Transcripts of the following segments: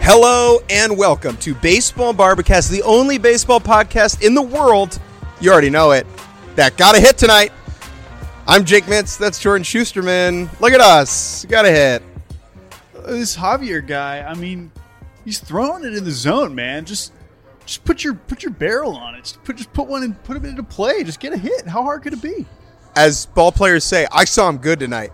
Hello and welcome to Baseball Barbacast, the only baseball podcast in the world, you already know it, that got a hit tonight. I'm Jake Mintz, that's Jordan Schusterman. Look at us, got a hit. This Javier guy, I mean, he's throwing it in the zone, man. Just put your barrel on it. Just put one and put him into play. Just get a hit. How hard could it be? As ball players say, I saw him good tonight.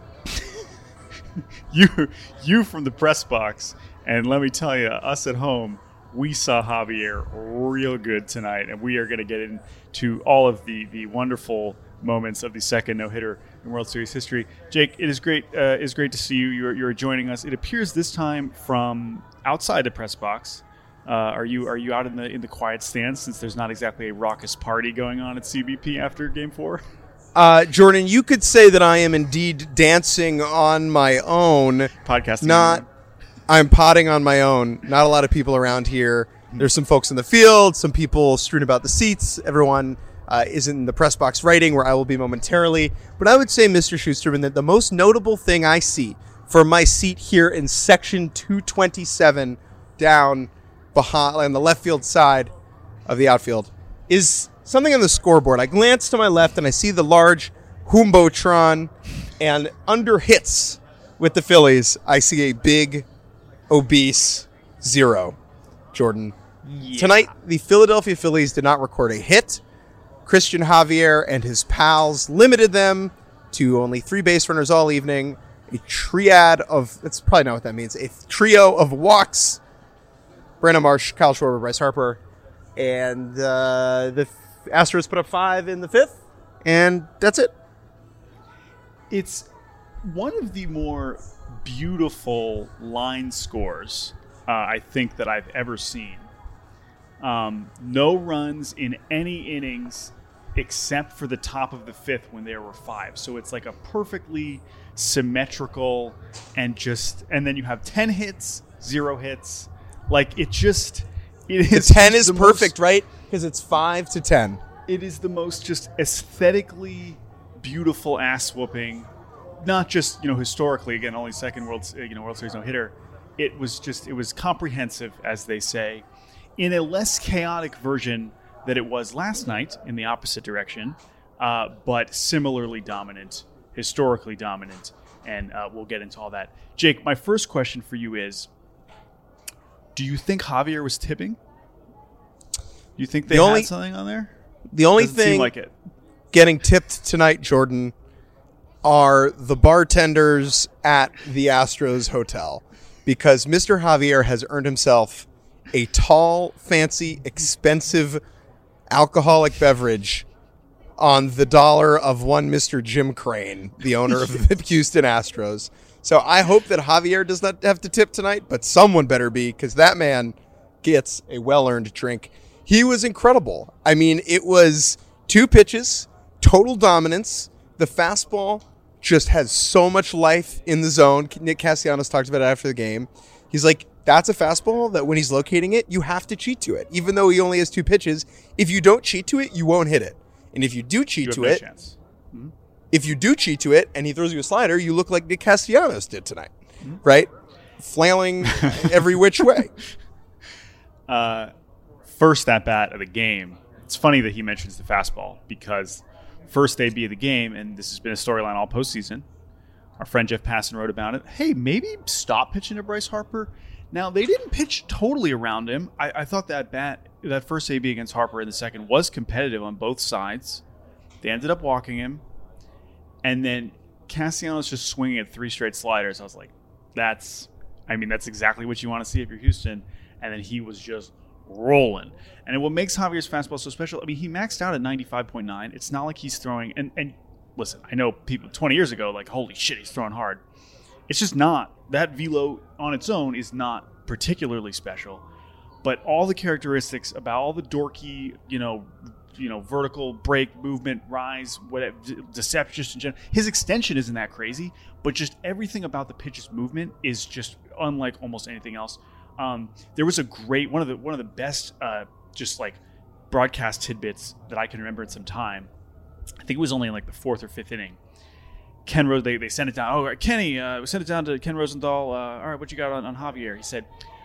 You from the press box. And let me tell you, us at home, we saw Javier real good tonight, and we are going to get into all of the wonderful moments of the second no-hitter in World Series history. Jake, it is great. It's great to see you. You're joining us. It appears this time from outside the press box. Are you out in the quiet stands, since there's not exactly a raucous party going on at CBP after Game 4? Jordan, you could say that I am indeed dancing on my own. Podcasting. I'm potting on my own. Not a lot of people around here. There's some folks in the field, some people strewn about the seats. Everyone is in the press box writing, where I will be momentarily. But I would say, Mr. Schusterman, that the most notable thing I see from my seat here in section 227 down behind on the left field side of the outfield is something on the scoreboard. I glance to my left and I see the large Jumbotron, and under hits with the Phillies, I see a big obese 0, Jordan. Yeah. Tonight, the Philadelphia Phillies did not record a hit. Christian Javier and his pals limited them to only 3 base runners all evening. A triad of, that's probably not what that means, a trio of walks. Brandon Marsh, Kyle Schwarber, Bryce Harper. And the Astros put up 5 in the 5th. And that's it. It's one of the more beautiful line scores I think that I've ever seen. No runs in any innings except for the top of the 5th when there were 5. So it's like a perfectly symmetrical, and then you have 10 hits, 0 hits. Like it is. The 10 is perfect, right? Because it's 5 to 10. It is the most just aesthetically beautiful ass whooping. Not just, historically, again, only second World Series no-hitter. It was comprehensive, as they say, in a less chaotic version that it was last night in the opposite direction, but similarly dominant, historically dominant, and we'll get into all that. Jake, my first question for you is, do you think Javier was tipping? Do you think they had something on there? The only Doesn't thing seem like it. Getting tipped tonight, Jordan, are the bartenders at the Astros hotel, because Mr. Javier has earned himself a tall, fancy, expensive alcoholic beverage on the dollar of one Mr. Jim Crane, the owner of the Houston Astros. So I hope that Javier does not have to tip tonight, but someone better be, because that man gets a well-earned drink. He was incredible. I mean, it was 2 pitches, total dominance. The fastball just has so much life in the zone. Nick Castellanos talked about it after the game. He's like, that's a fastball that when he's locating it, you have to cheat to it. Even though he only has 2 pitches, if you don't cheat to it, you won't hit it. And if you do cheat to it, if you do cheat to it and he throws you a slider, you look like Nick Castellanos did tonight, right? Flailing every which way. First at bat of the game. It's funny that he mentions the fastball, because first AB of the game, and this has been a storyline all postseason. Our friend Jeff Passan wrote about it. Hey, maybe stop pitching to Bryce Harper. Now, they didn't pitch totally around him. I thought that first AB against Harper in the second was competitive on both sides. They ended up walking him. And then Castellanos just swinging at 3 straight sliders. I was like, that's exactly what you want to see if you're Houston. And then he was just rolling. And what makes Javier's fastball so special, I mean, he maxed out at 95.9. It's not like he's throwing, and listen, I know people 20 years ago, like, holy shit, he's throwing hard. It's just not. That velo on its own is not particularly special. But all the characteristics about all the dorky, vertical break, movement, rise, whatever, deception, his extension isn't that crazy, but just everything about the pitch's movement is just unlike almost anything else. There was a great one of the best just like broadcast tidbits that I can remember in some time. I think it was only in like the 4th or 5th inning. Ken Rose, they sent it down. Oh, Kenny, we sent it down to Ken Rosenthal. All right, what you got on Javier? He said,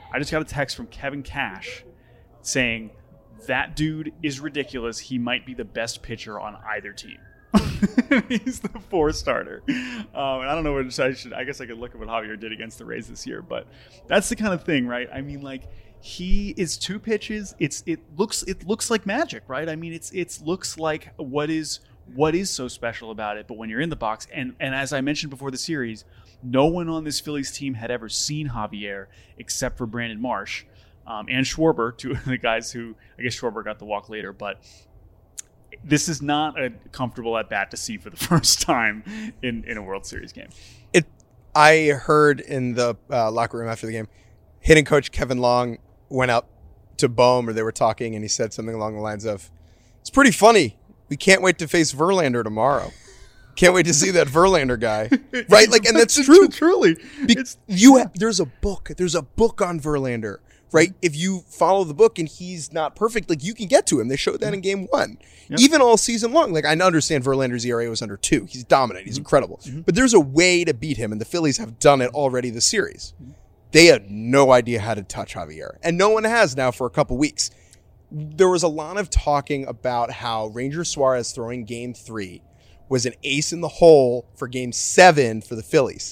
I just got a text from Kevin Cash saying that dude is ridiculous. He might be the best pitcher on either team. He's the 4 starter. And I don't know what I guess I could look at what Javier did against the Rays this year, but that's the kind of thing, right? I mean, like, he is 2 pitches. It looks like magic, right? I mean, it looks like what is so special about it. But when you're in the box, and as I mentioned before the series, no one on this Phillies team had ever seen Javier except for Brandon Marsh and Schwarber, 2 of the guys who, I guess Schwarber got the walk later, but this is not a comfortable at bat to see for the first time in a World Series game. I heard in the locker room after the game, hitting coach Kevin Long went up to Bohm, or they were talking, and he said something along the lines of, "It's pretty funny. We can't wait to face Verlander tomorrow. Can't wait to see that Verlander guy." Right? Like, and that's true. Truly. There's a book on Verlander. Right? If you follow the book and he's not perfect, like, you can get to him. They showed that in game 1. Yep. Even all season long. Like, I understand Verlander's ERA was under 2. He's dominant. He's incredible. But there's a way to beat him, and the Phillies have done it already this series. They had no idea how to touch Javier, and no one has now for a couple weeks. There was a lot of talking about how Ranger Suarez throwing game 3 was an ace in the hole for game 7 for the Phillies.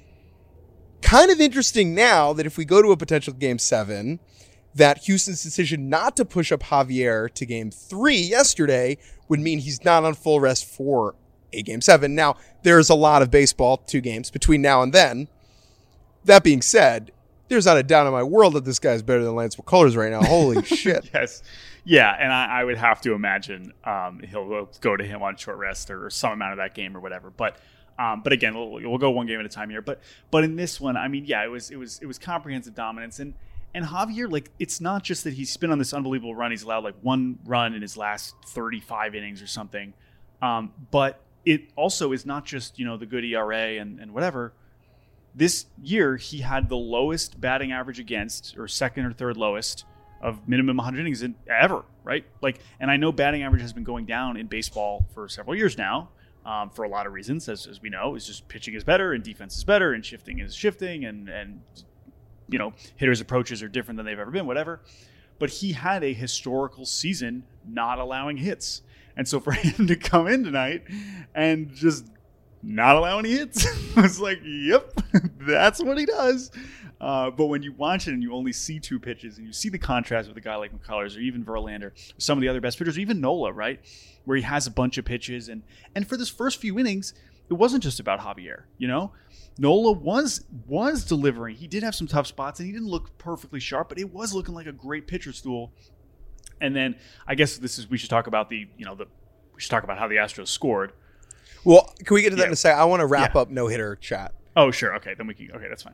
Kind of interesting now that if we go to a potential game 7, that Houston's decision not to push up Javier to game 3 yesterday would mean he's not on full rest for a game 7. Now, there's a lot of baseball, 2 games between now and then. That being said, there's not a doubt in my world that this guy's better than Lance McCullers right now. Holy shit. Yes. Yeah, and I would have to imagine he'll go to him on short rest or some amount of that game or whatever. But again, we'll go one game at a time here. But in this one, I mean, yeah, it was comprehensive dominance. And Javier, like, it's not just that he's been on this unbelievable run. He's allowed like 1 run in his last 35 innings or something. But it also is not just, the good ERA and whatever. This year, he had the lowest batting average against, or second or third lowest, of minimum 100 innings ever, right? Like, and I know batting average has been going down in baseball for several years now, for a lot of reasons, as we know. It's just pitching is better and defense is better and shifting is shifting and hitters' approaches are different than they've ever been, whatever. But he had a historical season not allowing hits. And so for him to come in tonight and just not allow any hits, I was like, yep, that's what he does. But when you watch it and you only see 2 pitches and you see the contrast with a guy like McCullers or even Verlander, some of the other best pitchers, or even Nola, right, where he has a bunch of pitches. And for this first few innings, it wasn't just about Javier, Nola was delivering. He did have some tough spots and he didn't look perfectly sharp, but it was looking like a great pitcher stool. And then I guess we should talk about we should talk about how the Astros scored. Well, can we get to that in a second? I want to wrap up no-hitter chat. Oh, sure. Okay, then we can. Okay, that's fine.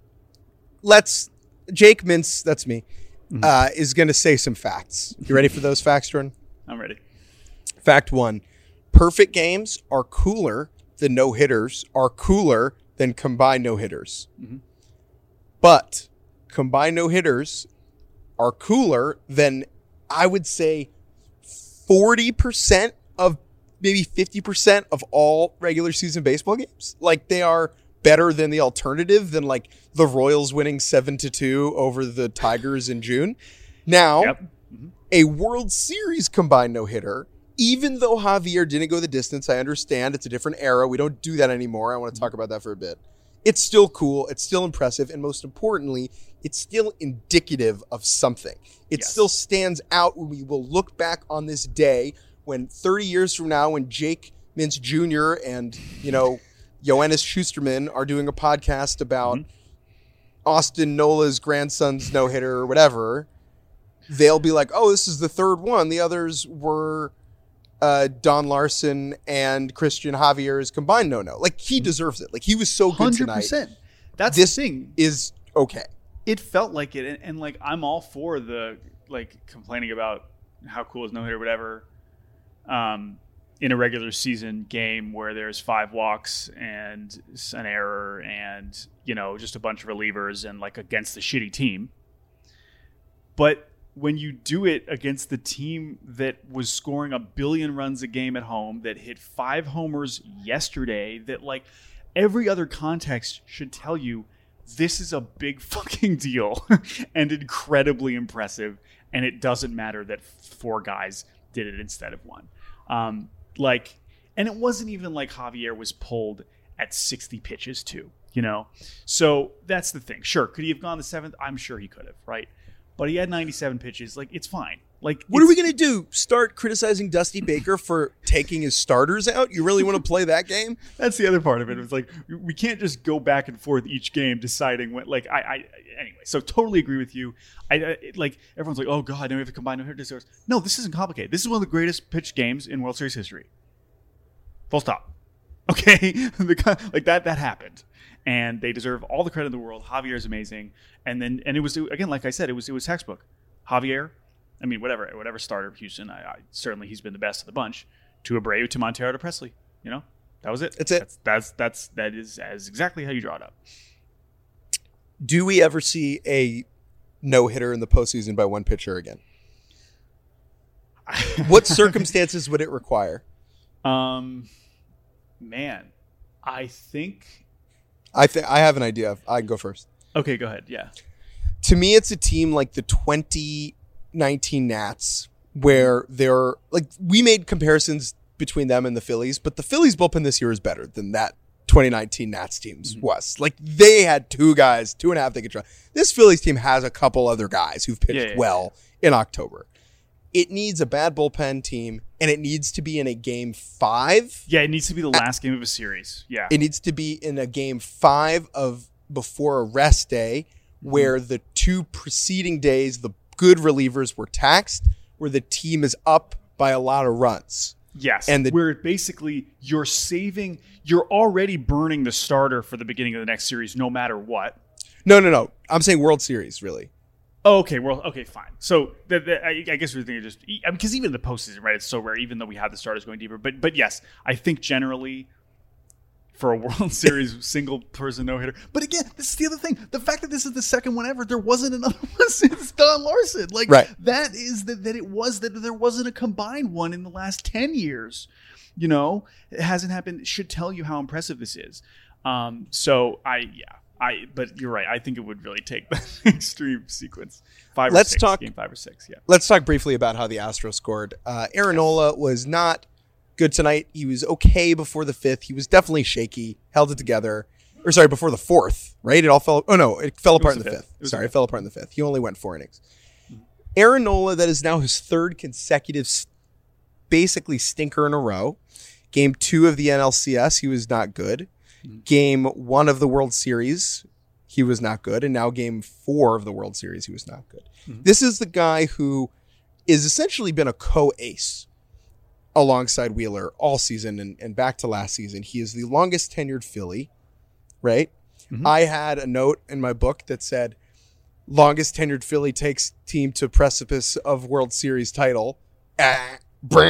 Jake Mintz, that's me, is going to say some facts. You ready for those facts, Jordan? I'm ready. Fact 1, perfect games are cooler than no-hitters, are cooler than combined no-hitters. Mm-hmm. But combined no-hitters are cooler than, I would say, 40% of maybe 50% of all regular season baseball games. Like, they are better than the alternative, than like the Royals winning 7-2 over the Tigers in June. Now, a World Series combined no-hitter, even though Javier didn't go the distance, I understand it's a different era. We don't do that anymore. I want to talk about that for a bit. It's still cool. It's still impressive. And most importantly, it's still indicative of something. It still stands out when we will look back on this day when 30 years from now, when Jake Mintz Jr. and, Yoenis Schusterman are doing a podcast about Austin Nola's grandson's no-hitter or whatever, they'll be like, oh, this is the third one. The others were Don Larson and Christian Javier's combined no-no. Like, he deserves it. Like, he was so good tonight. 100%. That's this the thing. Is okay. It felt like it. And like, I'm all for the, like, complaining about how cool is no-hitter or whatever. In a regular season game where there's 5 walks and an error and, just a bunch of relievers and like against the shitty team. But when you do it against the team that was scoring 1 billion runs a game at home, that hit 5 homers yesterday, that like every other context should tell you this is a big fucking deal and incredibly impressive. And it doesn't matter that 4 guys did it instead of 1. And it wasn't even like Javier was pulled at 60 pitches too, So that's the thing. Sure, could he have gone the 7th? I'm sure he could have, right? But he had 97 pitches. It's fine. What are we going to do? Start criticizing Dusty Baker for taking his starters out? You really want to play that game? That's the other part of it. It was we can't just go back and forth each game deciding when. Anyway. So totally agree with you. Everyone's like, oh god, now we have to combine no hitters. No, this isn't complicated. This is one of the greatest pitched games in World Series history. Full stop. Okay, that happened, and they deserve all the credit in the world. Javier is amazing, and it was, again, like I said, it was textbook. Javier. I mean, whatever starter of Houston, I certainly he's been the best of the bunch. To Abreu, to Montero, to Presley. That was it. That's it. That is exactly how you draw it up. Do we ever see a no-hitter in the postseason by one pitcher again? What circumstances would it require? Man, I have an idea. I can go first. Okay, go ahead. Yeah. To me, it's a team like the 2019 Nats, where they're we made comparisons between them and the Phillies, but the Phillies bullpen this year is better than that 2019 Nats team's was. They had 2 guys, 2.5 they could try. This Phillies team has a couple other guys who've pitched well in October. It needs a bad bullpen team, and it needs to be in a game 5. Yeah, it needs to be the last game of a series. Yeah. It needs to be in a game 5 of before a rest day, where the 2 preceding days, the good relievers were taxed, where the team is up by a lot of runs. Yes, and where basically you're already burning the starter for the beginning of the next series no matter what. No. I'm saying World Series, really. Oh, okay. Well, okay, fine. So I guess we're thinking because even in the postseason, right, it's so rare, even though we have the starters going deeper. But yes, I think generally for a World Series single person no hitter. But again, this is the other thing. The fact that this is the second one ever, there wasn't another one since Don Larson. Right. That is that there wasn't a combined one in the last 10 years. It hasn't happened. It should tell you how impressive this is. But you're right. I think it would really take the extreme sequence. Game 5 or 6. Yeah. Let's talk briefly about how the Astros scored. Aaron Nola was not good tonight. He was okay before the 5th. He was definitely shaky, held it together. Before the 4th, right? It fell apart in the 5th. It fell apart in the 5th. He only went 4 innings. Aaron Nola, that is now his 3rd consecutive basically stinker in a row. Game 2 of the NLCS, he was not good. Game 1 of the World Series, he was not good. And now game 4 of the World Series, he was not good. This is the guy who is essentially been a co-ace alongside Wheeler all season and back to last season. He is the longest tenured Philly, right? I had a note in my book that said, longest tenured Philly takes team to precipice of World Series title. And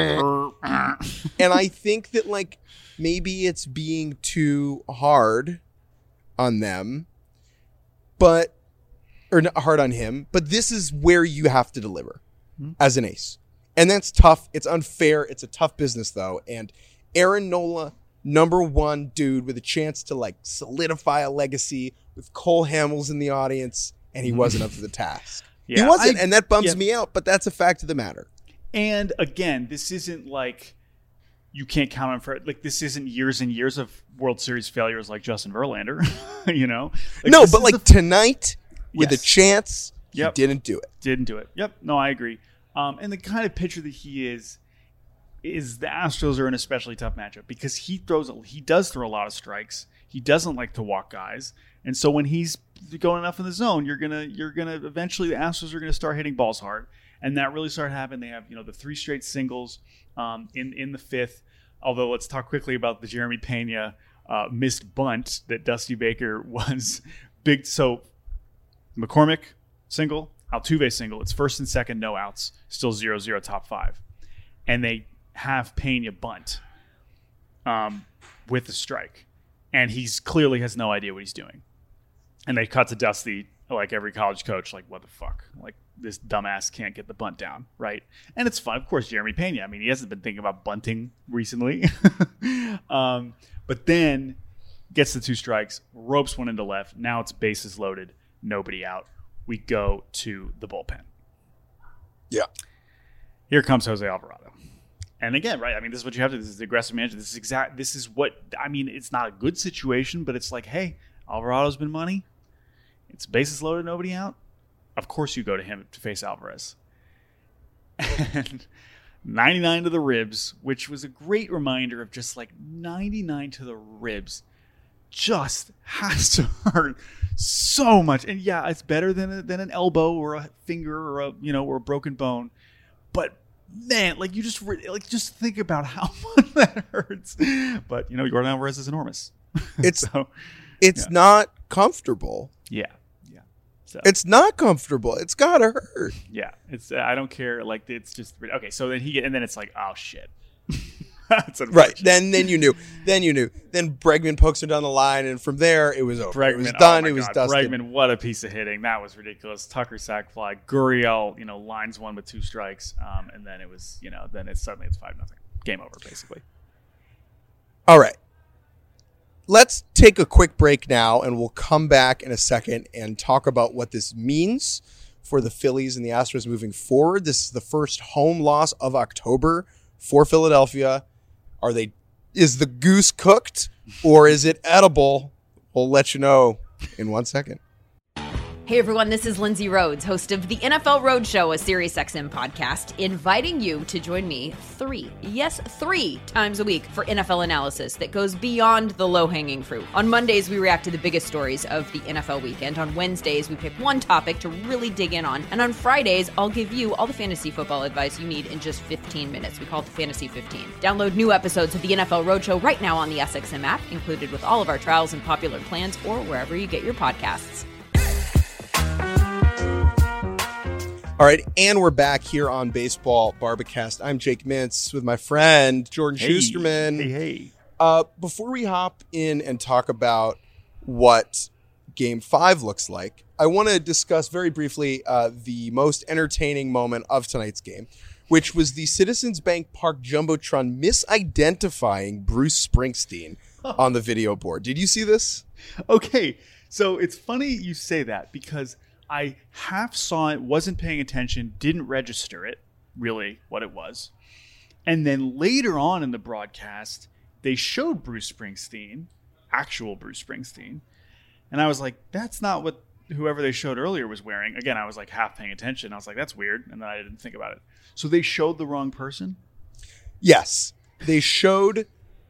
I think that maybe it's being too hard on them, or not hard on him, but this is where you have to deliver as an ace. And that's tough. It's unfair. It's a tough business, though. And Aaron Nola, number 1 dude with a chance to solidify a legacy with Cole Hamels in the audience, and he wasn't up to the task. He wasn't, and that bums me out, but that's a fact of the matter. And again, this isn't you can't count on for this isn't years and years of World Series failures like Justin Verlander, No, but tonight with a chance, he didn't do it. Didn't do it. Yep. No, I agree. And the kind of pitcher that he is the Astros are an especially tough matchup because he does throw a lot of strikes. He doesn't like to walk guys. And so when he's going enough in the zone, you're gonna eventually the Astros are gonna start hitting balls hard. And that really started happening. They have, the 3 straight singles in the 5th. Although let's talk quickly about the Jeremy Pena missed bunt that Dusty Baker was big. So McCormick single, Altuve single. It's 1st and 2nd, no outs, still 0-0 top 5. And they have Pena bunt with the strike. And he's clearly has no idea what he's doing. And they cut to Dusty, like every college coach, what the fuck? This dumbass can't get the bunt down, right? And it's fun. Of course, Jeremy Pena. I mean, he hasn't been thinking about bunting recently. But then gets the 2 strikes, ropes one into left. Now it's bases loaded, nobody out. We go to the bullpen. Yeah. Here comes Jose Alvarado. And again, right, I mean, this is what you have to do. This is the aggressive management. This is what, I mean, it's not a good situation, but it's like, hey, Alvarado's been money. It's bases loaded, nobody out. Of course you go to him to face Alvarez. And 99 to the ribs, which was a great reminder of just like 99 to the ribs just has to hurt so much. And yeah, it's better than an elbow or a finger or a broken bone. But man, like you just think about how much that hurts. But Yordan Alvarez is enormous. It's not comfortable. Yeah. So, it's not comfortable. It's gotta hurt. Yeah, it's. I don't care. Like it's just okay. So then and then it's like, oh shit. That's right. Then you knew. Then Bregman pokes her down the line, and from there it was over. Bregman, it was done. It was God. dusted. Bregman, what a piece of hitting. That was ridiculous. Tucker sac fly. Gurriel, lines one with 2 strikes, and then it was, then it's 5-0. Game over, basically. All right. Let's take a quick break now, and we'll come back in a second and talk about what this means for the Phillies and the Astros moving forward. This is the first home loss of October for Philadelphia. Is the goose cooked or is it edible? We'll let you know in 1 second. Hey everyone, this is Lindsay Rhodes, host of the NFL Roadshow, a SiriusXM podcast, inviting you to join me 3 times a week for NFL analysis that goes beyond the low-hanging fruit. On Mondays, we react to the biggest stories of the NFL weekend. On Wednesdays, we pick one topic to really dig in on. And on Fridays, I'll give you all the fantasy football advice you need in just 15 minutes. We call it the Fantasy 15. Download new episodes of the NFL Roadshow right now on the SXM app, included with all of our trials and popular plans, or wherever you get your podcasts. All right, and we're back here on Baseball Barbacast. I'm Jake Mintz with my friend Jordan Schusterman. Hey. Before we hop in and talk about what Game 5 looks like, I want to discuss very briefly the most entertaining moment of tonight's game, which was the Citizens Bank Park Jumbotron misidentifying Bruce Springsteen on the video board. Did you see this? Okay, so it's funny you say that because I half saw it, wasn't paying attention, didn't register it, really, what it was. And then later on in the broadcast, they showed Bruce Springsteen, actual Bruce Springsteen. And I was like, that's not what whoever they showed earlier was wearing. Again, I was like half paying attention. I was like, that's weird. And then I didn't think about it. So they showed the wrong person? Yes. They showed,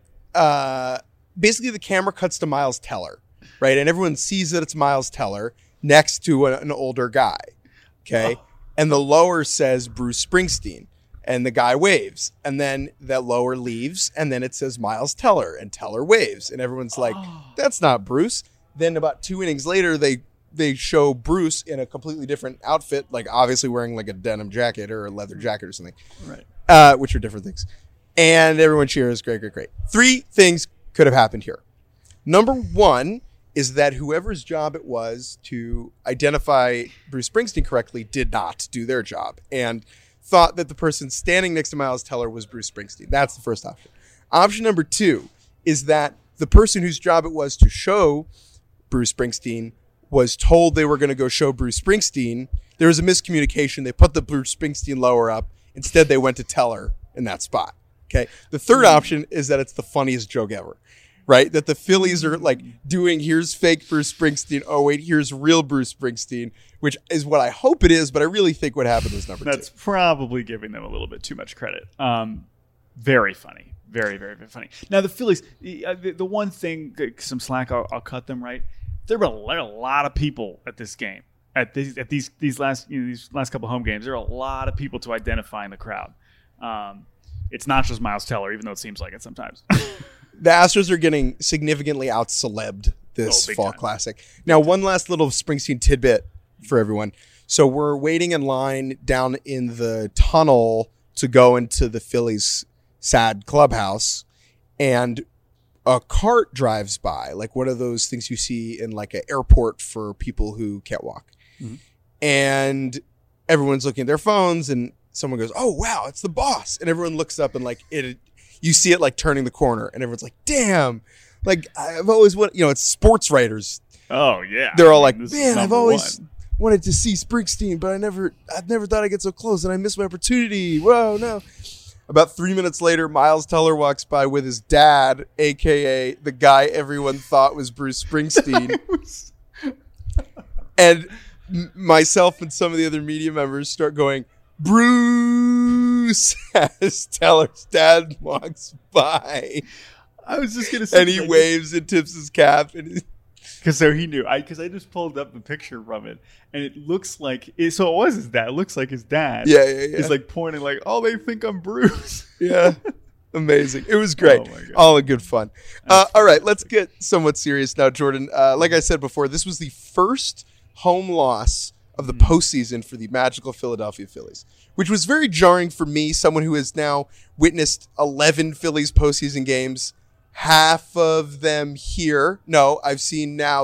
basically the camera cuts to Miles Teller, right? And everyone sees that it's Miles Teller next to an older guy, okay? Oh. And the lower says Bruce Springsteen, and the guy waves. And then that lower leaves, and then it says Miles Teller, and Teller waves. And everyone's like, that's not Bruce. Then about 2 innings later, they show Bruce in a completely different outfit, like obviously wearing like a denim jacket or a leather jacket or something, right? Which are different things. And everyone cheers, great. 3 things could have happened here. Number 1 is that whoever's job it was to identify Bruce Springsteen correctly did not do their job and thought that the person standing next to Miles Teller was Bruce Springsteen. That's the first option. Option number 2 is that the person whose job it was to show Bruce Springsteen was told they were going to go show Bruce Springsteen. There was a miscommunication. They put the Bruce Springsteen lower up. Instead, they went to Teller in that spot. Okay. The third option is that it's the funniest joke ever. Right? That the Phillies are like doing, here's fake Bruce Springsteen. Oh, wait, here's real Bruce Springsteen, which is what I hope it is, but I really think what happened was number 2. That's probably giving them a little bit too much credit. Very funny. Very, very, very funny. Now, the Phillies, the one thing, some slack, I'll cut them, right? There were a lot of people at this game. At these last couple home games, there are a lot of people to identify in the crowd. It's not just Miles Teller, even though it seems like it sometimes. The Astros are getting significantly out-celebed this fall classic. Now, one last little Springsteen tidbit for everyone. So we're waiting in line down in the tunnel to go into the Phillies' sad clubhouse, and a cart drives by, like one of those things you see in like an airport for people who can't walk. Mm-hmm. And everyone's looking at their phones, and someone goes, "Oh, wow, it's the boss." And everyone looks up and like you see it like turning the corner, and everyone's like, damn, Like I've always it's sports writers. Oh yeah, They're all like, this is man, I've number always one." wanted to see Springsteen, but I never thought I'd get so close, and I missed my opportunity. Whoa, no. About 3 minutes later, Miles Teller walks by with his dad, a.k.a. the guy everyone thought was Bruce Springsteen. And myself and some of the other media members start going, Bruce, as Teller's dad walks by. I was just going to say. And he waves and tips his cap. And because so he knew. Because I just pulled up the picture from it. And it looks like, so it was his dad. It looks like his dad. Yeah. He's like pointing like, oh, they think I'm Bruce. Yeah. Amazing. It was great. Oh my God. All in good fun. All right, let's get somewhat serious now, Jordan. Like I said before, this was the first home loss of the postseason for the magical Philadelphia Phillies, which was very jarring for me, someone who has now witnessed 11 Phillies postseason games, half of them here. No, I've seen now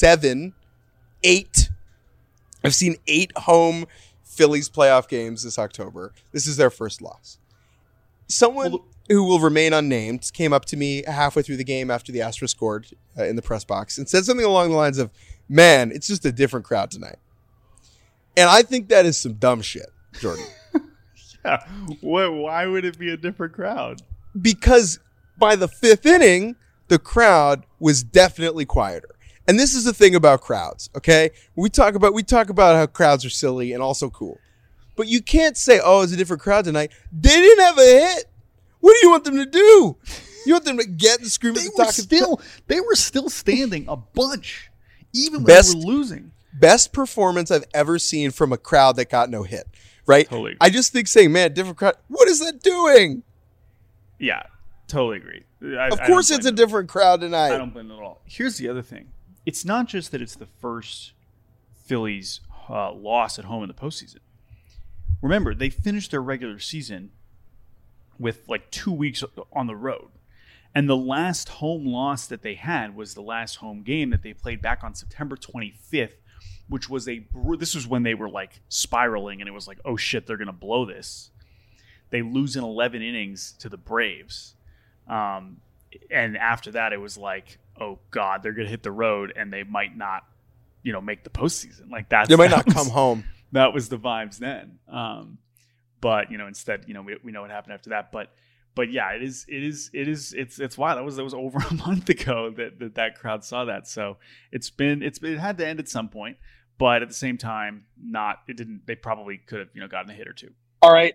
8. I've seen 8 home Phillies playoff games this October. This is their first loss. Someone who will remain unnamed came up to me halfway through the game after the Astros scored in the press box and said something along the lines of, man, it's just a different crowd tonight. And I think that is some dumb shit, Jordan. Yeah. Why would it be a different crowd? Because by the 5th inning, the crowd was definitely quieter. And this is the thing about crowds, okay? We talk about how crowds are silly and also cool. But you can't say, oh, it's a different crowd tonight. They didn't have a hit. What do you want them to do? You want them to get and scream at the top? They were still standing a bunch, even when Best- they were losing. Best performance I've ever seen from a crowd that got no hit, right? Totally agree. I just think saying, man, different crowd, what is that doing? Yeah, totally agree. Of course it's a different crowd tonight. I don't blame it at all. Here's the other thing. It's not just that it's the first Phillies loss at home in the postseason. Remember, they finished their regular season with like 2 weeks on the road. And the last home loss that they had was the last home game that they played back on September 25th, which was this was when they were like spiraling and it was like, oh shit, they're going to blow this. They lose in 11 innings to the Braves. And after that, it was like, oh God, they're going to hit the road and they might not, make the postseason. Like that. They might not come home. That was the vibes then. But instead, we know what happened after that. But yeah, it's wild. That was over a month ago that crowd saw that. So it had to end at some point, but at the same time, they probably could have, gotten a hit or two. All right.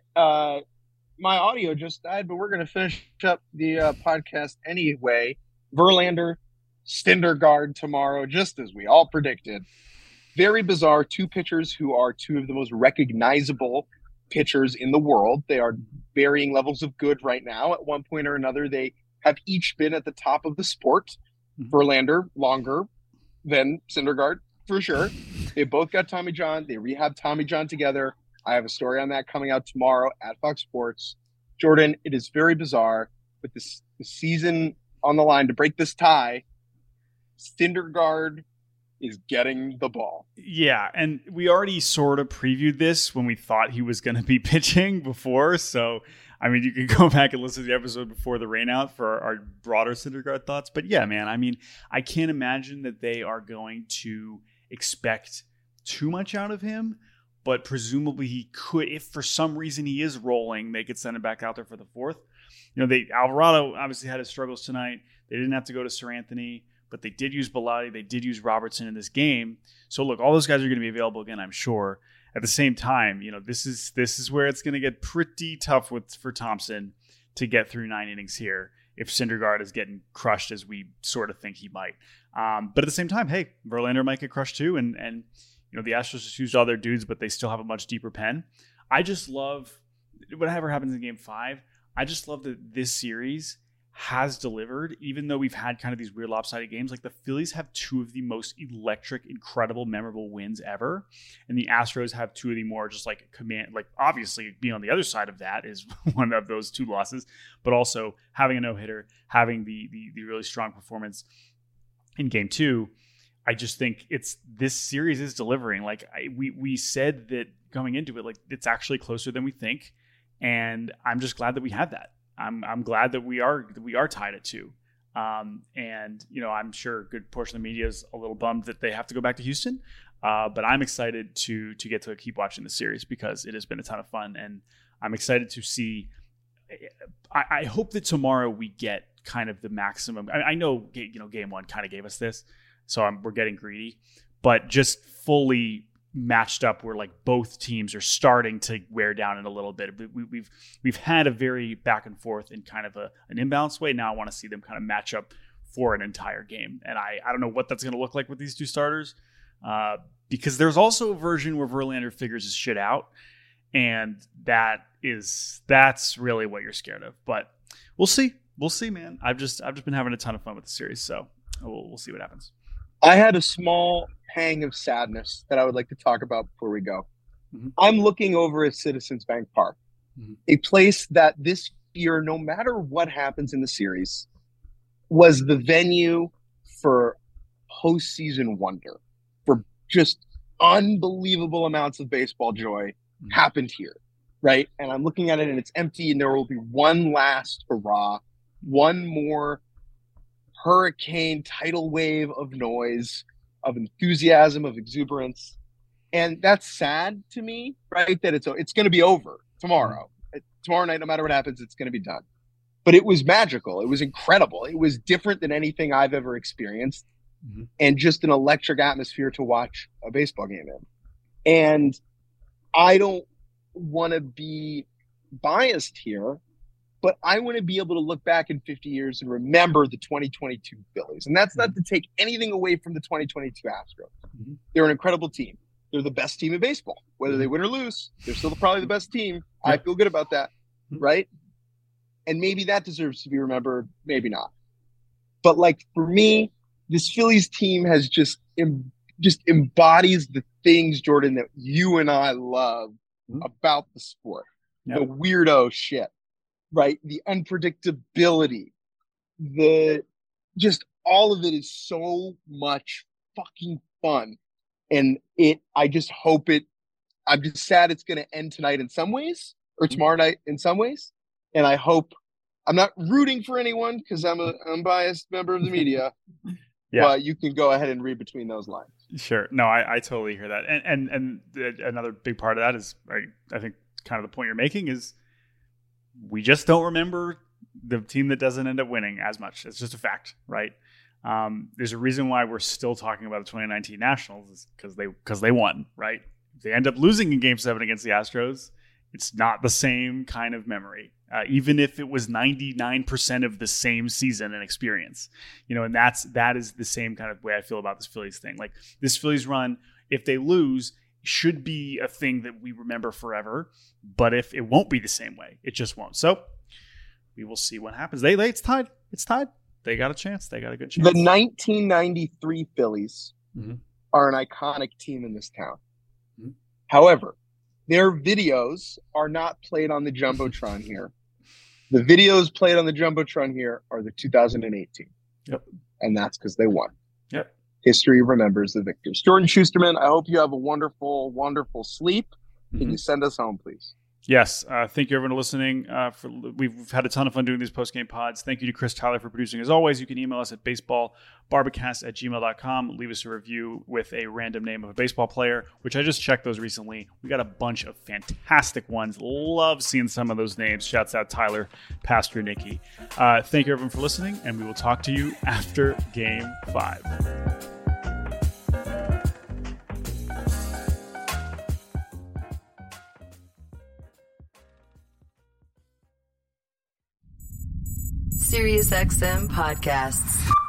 My audio just died, but we're going to finish up the podcast anyway. Verlander, Syndergaard tomorrow, just as we all predicted. Very bizarre. 2 pitchers who are 2 of the most recognizable pitchers in the world. They are varying levels of good right now. At one point or another, they have each been at the top of the sport. Mm-hmm. Verlander, longer than Syndergaard, for sure. They both got Tommy John. They rehabbed Tommy John together. I have a story on that coming out tomorrow at Fox Sports. Jordan, it is very bizarre. With the season on the line to break this tie, Syndergaard is getting the ball. Yeah, and we already sort of previewed this when we thought he was going to be pitching before. So, I mean, you can go back and listen to the episode before the rainout for our broader Syndergaard thoughts. But yeah, man, I mean, I can't imagine that they are going to expect too much out of him. But presumably he could, if for some reason he is rolling, they could send him back out there for the 4th. Alvarado obviously had his struggles tonight. They didn't have to go to Sir Anthony, but they did use Bilotti. They did use Robertson in this game. So look, all those guys are going to be available again, I'm sure. At the same time, this is where it's going to get pretty tough for Thompson to get through 9 innings here if Syndergaard is getting crushed as we sort of think he might. But at the same time, hey, Verlander might get crushed too, and the Astros just used all their dudes, but they still have a much deeper pen. I just love whatever happens in Game 5. I just love that this series has delivered, even though we've had kind of these weird lopsided games. Like the Phillies have 2 of the most electric, incredible, memorable wins ever. And the Astros have 2 of the more just like command, like obviously being on the other side of that is one of those 2 losses, but also having a no-hitter, having the really strong performance in Game 2. I just think this series is delivering. Like we said that going into it, like it's actually closer than we think. And I'm just glad that we had that. I'm glad that we are tied at 2. And, I'm sure a good portion of the media is a little bummed that they have to go back to Houston. But I'm excited to get to keep watching the series because it has been a ton of fun. And I'm excited to see. I hope that tomorrow we get kind of the maximum. I know, game one kind of gave us this, so we're getting greedy, but just fully matched up where like both teams are starting to wear down in a little bit. We've had a very back and forth in kind of an imbalanced way. Now I want to see them kind of match up for an entire game, and I don't know what that's going to look like with these two starters, because there's also a version where Verlander figures his shit out, and that's really what you're scared of. But we'll see, man. I've just been having a ton of fun with the series, so we'll see what happens. I had a small pang of sadness that I would like to talk about before we go. Mm-hmm. I'm looking over at Citizens Bank Park, a place that this year, no matter what happens in the series, was the venue for postseason wonder, for just unbelievable amounts of baseball joy happened here, right? And I'm looking at it and it's empty, and there will be one last hurrah, one more hurricane tidal wave of noise, of enthusiasm, of exuberance. And that's sad to me, right? That it's going to be over tomorrow. Tomorrow night, no matter what happens, it's going to be done. But it was magical. It was incredible. It was different than anything I've ever experienced, and just an electric atmosphere to watch a baseball game in. And I don't want to be biased here, but I want to be able to look back in 50 years and remember the 2022 Phillies. And that's not to take anything away from the 2022 Astros. They're an incredible team. They're the best team in baseball. Whether they win or lose, they're still probably the best team. I feel good about that, right? And maybe that deserves to be remembered, maybe not. But like for me, this Phillies team has just embodies the things, Jordan, that you and I love about the sport. The weirdo shit, right? The unpredictability, just all of it is so much fucking fun. And I'm just sad it's going to end tonight in some ways, or tomorrow night in some ways. And I hope, I'm not rooting for anyone because I'm an unbiased member of the media. But you can go ahead and read between those lines. Sure. No, I totally hear that. And another big part of that is, right, I think kind of the point you're making is we just don't remember the team that doesn't end up winning as much. It's just a fact, right? There's a reason why we're still talking about the 2019 Nationals is because they won, right? If they end up losing in Game 7 against the Astros, it's not the same kind of memory, even if it was 99% of the same season and experience, and that is the same kind of way I feel about this Phillies thing. Like this Phillies run, if they lose, should be a thing that we remember forever, but if it won't be the same way, it just won't. So we will see what happens. It's tied. They got a chance. They got a good chance. The 1993 Phillies are an iconic team in this town. However, their videos are not played on the Jumbotron here. The videos played on the Jumbotron here are the 2018. Yep. And that's because they won. Yep. History remembers the victors. Jordan Schusterman, I hope you have a wonderful, wonderful sleep. Can you send us home, please? Yes. Thank you, everyone, for listening. We've had a ton of fun doing these post-game pods. Thank you to Chris Tyler for producing. As always, you can email us at baseballbarbacast@gmail.com. Leave us a review with a random name of a baseball player, which I just checked those recently. We got a bunch of fantastic ones. Love seeing some of those names. Shouts out Tyler, Pastor Nicky. Thank you, everyone, for listening, and we will talk to you after Game 5. SiriusXM Podcasts.